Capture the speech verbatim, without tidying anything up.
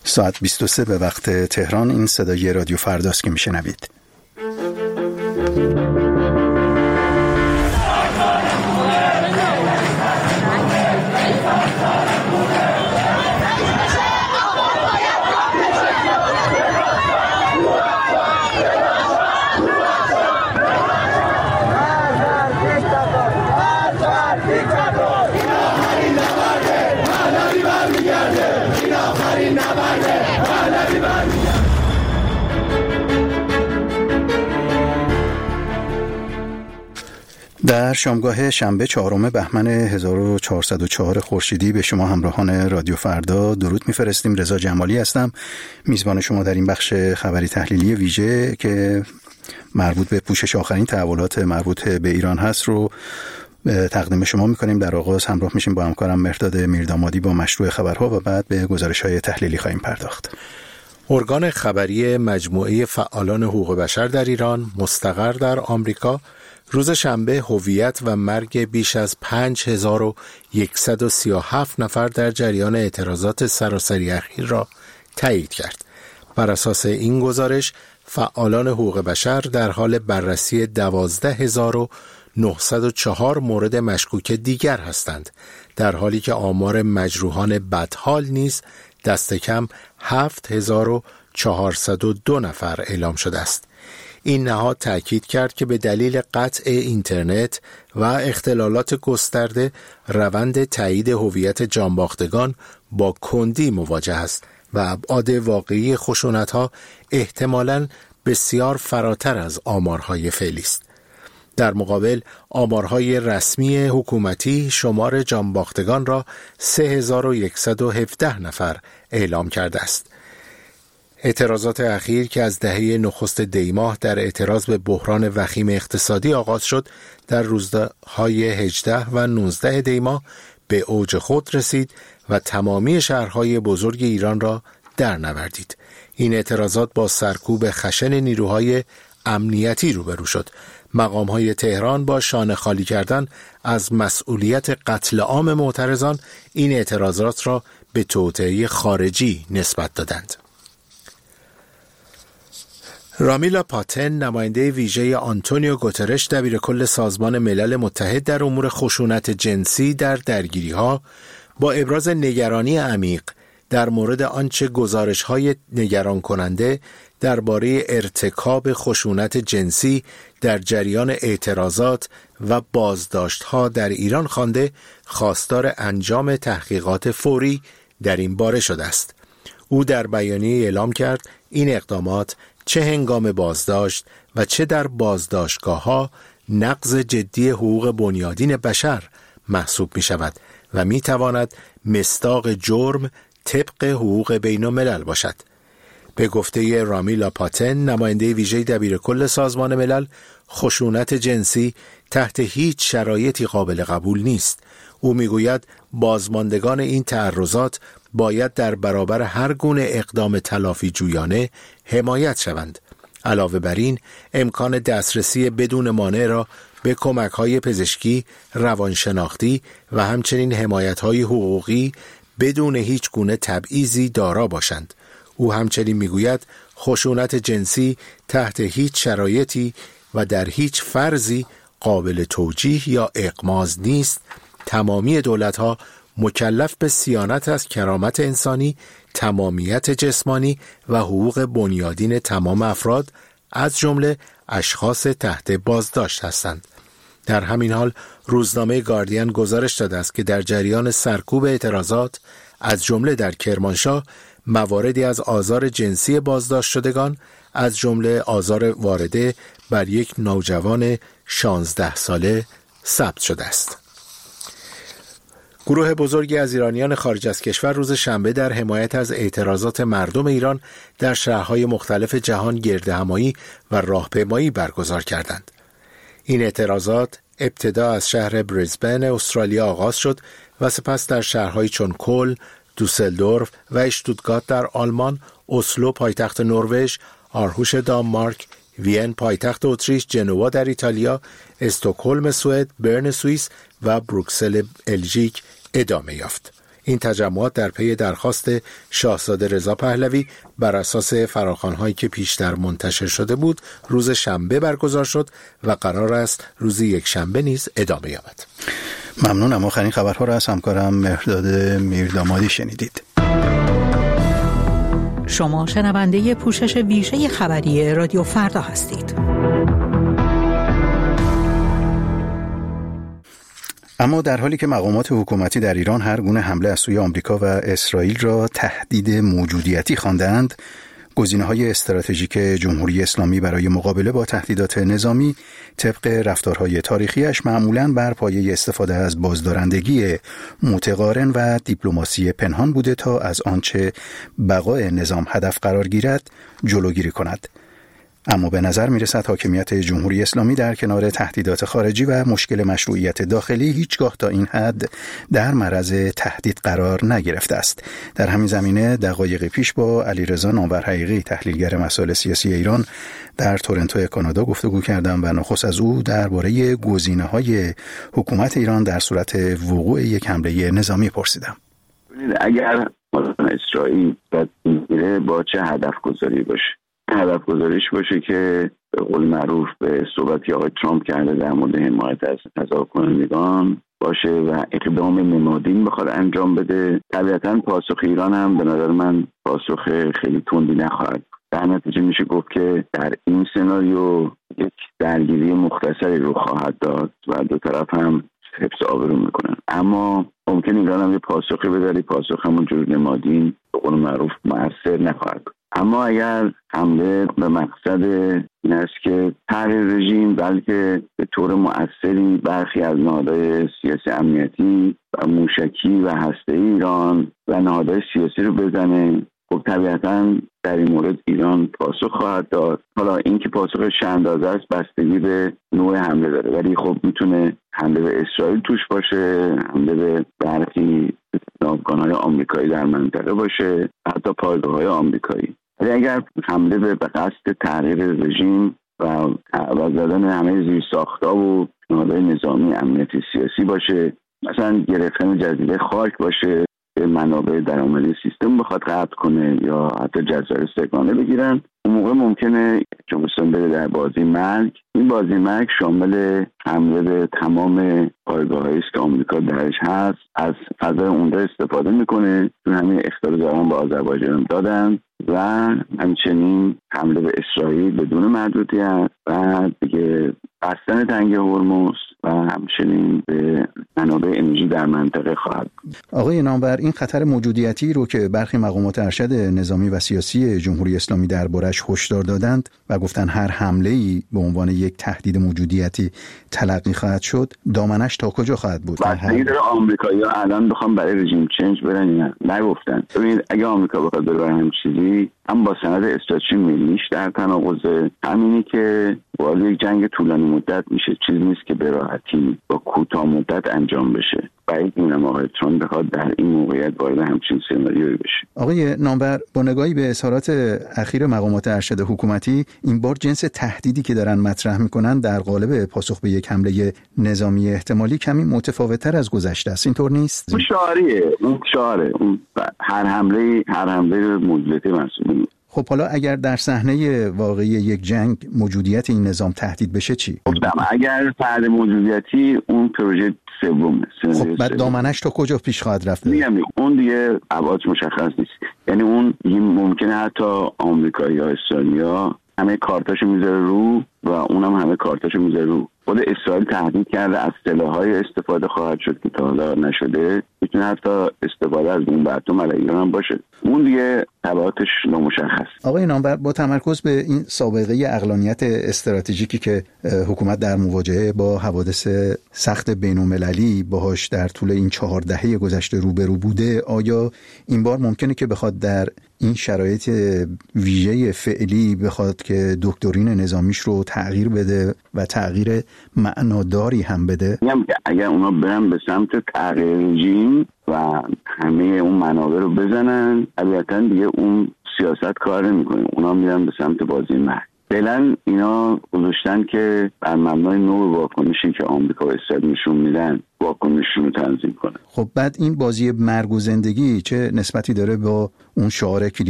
ساعت بیست و سه به وقت تهران. این صدای رادیو فرداست که میشنوید. در شامگاه شنبه چهارم بهمن هزار و چهارصد و چهار خورشیدی به شما همراهان رادیو فردا درود میفرستیم. رضا جمالی هستم، میزبان شما در این بخش خبری تحلیلی ویژه که مربوط به پوشش آخرین تحولات مربوط به ایران هست رو تقدیم شما میکنیم. در آغاز همراه میشیم با همکارم مرداد میردامادی با مشروع خبرها و بعد به گزارش‌های تحلیلی خواهیم پرداخت. ارگان خبری مجموعه فعالان حقوق بشر در ایران مستقر در آمریکا روز شنبه هویت و مرگ بیش از پنج هزار و صد و سی و هفت نفر در جریان اعتراضات سراسری اخیر را تایید کرد. بر اساس این گزارش فعالان حقوق بشر در حال بررسی دوازده هزار و نهصد و چهار مورد مشکوک دیگر هستند، در حالی که آمار مجروحان بدحال نیز دست کم هفت هزار و چهارصد و دو نفر اعلام شده است. این نهاد تأکید کرد که به دلیل قطع اینترنت و اختلالات گسترده روند تایید هویت جانباختگان با کندی مواجه است و ابعاد واقعی خشونت‌ها احتمالاً بسیار فراتر از آمارهای فعلی است. در مقابل آمارهای رسمی حکومتی شمار جانباختگان را سه هزار و صد و هفده نفر اعلام کرده است. اعتراضات اخیر که از دهه نخست دی ماه در اعتراض به بحران وخیم اقتصادی آغاز شد، در روزهای هجده و نوزده دی ماه به اوج خود رسید و تمامی شهرهای بزرگ ایران را در نوردید. این اعتراضات با سرکوب خشن نیروهای امنیتی روبرو شد. مقامهای تهران با شانه خالی کردن از مسئولیت قتل عام معترضان این اعتراضات را به توطئه خارجی نسبت دادند. رامیلا پاتن، نماینده ویژه آنتونیو گوترش دبیرکل سازمان ملل متحد در امور خشونت جنسی در درگیری‌ها، با ابراز نگرانی عمیق در مورد آنچه گزارش‌های نگران کننده درباره ارتکاب خشونت جنسی در جریان اعتراضات و بازداشت‌ها در ایران خوانده، خواستار انجام تحقیقات فوری در این باره شده است. او در بیانیه اعلام کرد این اقدامات چه هنگام بازداشت و چه در بازداشتگاه‌ها نقض جدی حقوق بنیادین بشر محسوب می شود و می تواند مصداق جرم طبق حقوق بین الملل باشد. به گفته رامیلا پاتن، نماینده ویژه دبیرکل سازمان ملل، خشونت جنسی تحت هیچ شرایطی قابل قبول نیست. او میگوید بازماندگان این تعرضات باید در برابر هر گونه اقدام تلافی جویانه حمایت شوند. علاوه بر این، امکان دسترسی بدون مانع را به کمک‌های پزشکی، روانشناختی و همچنین حمایت‌های حقوقی بدون هیچ گونه تبعیضی دارا باشند. او همچنین میگوید خشونت جنسی تحت هیچ شرایطی و در هیچ فرضی قابل توجیه یا اغماض نیست. تمامی دولت‌ها مکلف به صیانت از کرامت انسانی، تمامیت جسمانی و حقوق بنیادین تمام افراد از جمله اشخاص تحت بازداشت هستند. در همین حال روزنامه گاردین گزارش داده است که در جریان سرکوب اعتراضات از جمله در کرمانشاه مواردی از آزار جنسی بازداشت شدگان، از جمله آزار وارده بر یک نوجوان شانزده ساله ثبت شده است. گروه بزرگی از ایرانیان خارج از کشور روز شنبه در حمایت از اعتراضات مردم ایران در شهرهای مختلف جهان گردهمایی و راهپیمایی برگزار کردند. این اعتراضات ابتدا از شهر بریزبن استرالیا آغاز شد و سپس در شهرهایی چون کل، دوسلدورف و اشتوتگارت در آلمان، اسلو پایتخت نروژ، آرهوش دانمارک، وین پایتخت اتریش، جنوا در ایتالیا، استکهلم سوئد، برن سوئیس و بروکسل بلژیک ادامه یافت. این تجمعات در پی درخواست شاهزاده رضا پهلوی بر اساس فراخوان‌هایی که پیشتر منتشر شده بود روز شنبه برگزار شد و قرار است روز یک شنبه نیز ادامه یابد. ممنونم. آخرین خبرها را از همکارم مهرداد میردامادی شنیدید. شما شنونده پوشش ویژه خبری رادیو فردا هستید. اما در حالی که مقامات حکومتی در ایران هر گونه حمله از سوی آمریکا و اسرائیل را تهدید موجودیتی خواندند، گزینه‌های استراتژیک جمهوری اسلامی برای مقابله با تهدیدات نظامی طبق رفتارهای تاریخیش معمولاً بر پایه استفاده از بازدارندگی متقارن و دیپلماسی پنهان بوده تا از آنچه بقای نظام هدف قرار گیرد جلوگیری کند. اما به نظر می‌رسد حاکمیت جمهوری اسلامی در کنار تهدیدات خارجی و مشکل مشروعیت داخلی هیچگاه تا این حد در معرض تهدید قرار نگرفته است. در همین زمینه دقایق پیش با علیرضا نامور حقیقی تحلیلگر مسائل سیاسی ایران در تورنتو کانادا گفتگو کردم و نخست از او درباره گزینه‌های حکومت ایران در صورت وقوع یک حمله نظامی پرسیدم. اگر اسرائیل بگیره با چه هدف گذاری باشه؟ هدف گذاریش باشه که به قول معروف به صحبتی آقای ترامپ کرده در مورد حمایت از تظاهرکنندگان باشه و اقدام نمادین بخواد انجام بده، طبیعتاً پاسخ ایران هم به نظر من پاسخ خیلی تندی نخواهد. در نتیجه میشه گفت که در این سناریو یک درگیری مختصری رو خواهد داد و دو طرف هم حفظ آبرو میکنن، اما ممکن ایران هم یه پاسخی بده، پاسخ همون جور نمادین به قول معروف مؤثر نخواهد. اما اگر حمله به مقصد این است که تغییر رژیم بلکه به طور مؤثری برخی از نهادهای سیاسی امنیتی و موشکی و هسته‌ای ایران و نهادهای سیاسی رو بزنه، خب طبیعتاً در این مورد ایران پاسخ خواهد داد. حالا این که پاسخ چه اندازه است بستگی به نوع حمله داره، ولی خب میتونه حمله به اسرائیل توش باشه، حمله به برخی ناوگان‌های آمریکایی در منطقه باشه، حتی پایگاه‌های آمریکایی. ولی اگر حمله به قصد تغییر رژیم و و زدن همه زیرساخت‌ها و نهادهای نظامی امنیتی سیاسی باشه، مثلا گرفتن جزیره خاک باشه، منابع درآمدی سیستم بخواد قطع کنه یا حتی جزایر سگانه بگیرن، اون موقع ممکنه جمهوری بره در بازی مرگ. این بازی مرگ شامل حمله به تمام پایگاه‌هایی است که آمریکا درش هست، از فضای اونجا استفاده میکنه، چون همین اخطار دارن با آذربایجان دادن، و همچنین حمله به اسرائیل بدون محدودیت و دیگه بستن تنگه هرمز و همچنین به منابع انرژی در منطقه خواهد. آقای نامور، این خطر موجودیتی رو که برخی مقامات ارشد نظامی و سیاسی جمهوری اسلامی دربارش هشدار دادند و گفتن هر حمله‌ای به عنوان یک تهدید موجودیتی تلقی خواهد شد، دامنش تا کجا خواهد بود؟ بستگی داره آمریکایی‌ها الان بخوام برای رژیم چنج برن یا نه. نگفتن. ببینید اگه آمریکا بخواد بره هم چیزی، هم با سند استراتژی ملیش در تناقض، همینی که وارد یک جنگ طولانی مدت میشه، چیز نیست که به راحتی با کوتاه مدت انجام بشه. بعید می‌دونم آقای ترامپ بخواد در این موقعیت وارد همچین سناریویی بشه. آقای نامور، با نگاهی به اظهارات اخیر مقامات ارشد حکومتی، این بار جنس تهدیدی که دارن مطرح میکنن در قالب پاسخ به یک حمله نظامی احتمالی کمی متفاوت‌تر از گذشته است، اینطور نیست؟ اون شعاریه، اون شعاره، اون هر حمله هر حمله موجودیتی مسئول. خب حالا اگر در صحنه واقعی یک جنگ موجودیت این نظام تهدید بشه چی؟ خب اگر فرد موجودیتی، اون پروژه سومه. خب بعد دامنش تا کجا پیش خواهد رفت؟ میگم اون دیگه ابعاد مشخص نیست. یعنی اون ممکنه حتی آمریکایی یا اسرائیلیا همه کارتاشو میذاره رو و اونم همه کارتاشو میذاره رو. خود اسرائیل تهدید کرده از سلاح‌های استفاده خواهد شد که تا حالا نشده، میتونه حتی استفاده از اون بعد علیه ایران هم باشه. اون دیگه تبعاتش نامشخص. آقای نامور، با تمرکز به این سابقه عقلانیت استراتژیکی که حکومت در مواجهه با حوادث سخت بین‌المللی باهاش در طول این چهار دهه گذشته روبرو بوده، آیا این بار ممکنه که بخواد در این شرایط ویژه فعلی بخواد که دکترین نظامیش رو تغییر بده و تغییر معناداری هم بده؟ میگم که اگر اونا برن به سمت تغییر رژیم و همه اون منابع رو بزنن، طبیعتاً دیگه اون سیاست کار نمی‌کنه. اونا میرن به سمت بازی مرگ. فعلا اینا گذاشتن که بر مبنای نوع واکنشی که آمریکا و اسرائیل نشون میدن واکنششون رو تنظیم کنه. خب بعد این بازی مرگ و زندگی چه نسبتی داره با اون شعار